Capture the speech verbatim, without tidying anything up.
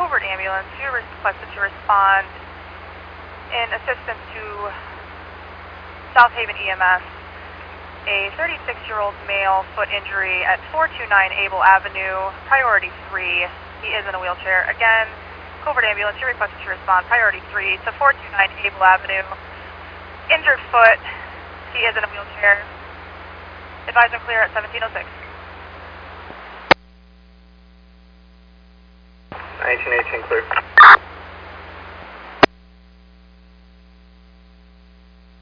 Covert ambulance, you requested to respond in assistance to South Haven E M S. A thirty-six-year-old male foot injury at four two nine Able Avenue, priority three. He is in a wheelchair. Again, Covert ambulance, you requested to respond, priority three to four two nine Able Avenue. Injured foot, he is in a wheelchair. Advise him clear at seventeen oh six.